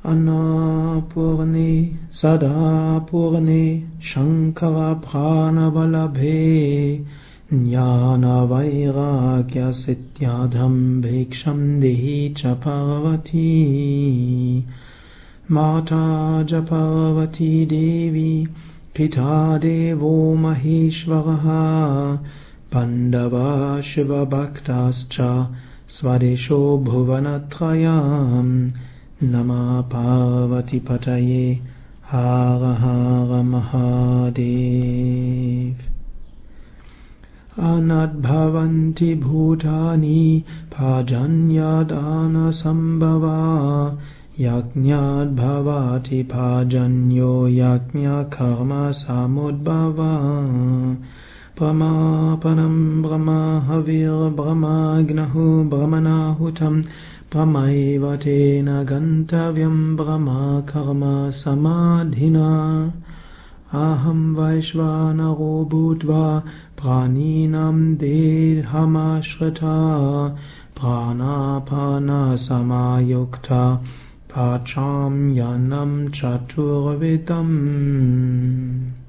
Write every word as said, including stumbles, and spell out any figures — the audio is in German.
Annapurne Sadapurne Shankara Pranavalabhe Jnana Vairagya Siddhyadham Bhiksham Dehi Cha Parvati Mata Japarvati Devi Pita Devo Maheshwaraha Pandava Shiva Bhaktascha Swadesho Bhuvanatrayam Nama Parvati Pataye Hara Hara Mahadev. Anadbhavanti Bhutani Pajanyadana Sambhava Yajñad Bhavati Pajanyo Yajña Karma Samudbhava Brahmapanam Brahma Havir Brahmagnahu Brahmanahutam Brahmaivatena Gantavyam Brahma Karma Samadhina Aham Vaishvanaro Bhutva Praninam Dehamashvrita Pranapana Samayukta Pacham Yanam Chaturvidam.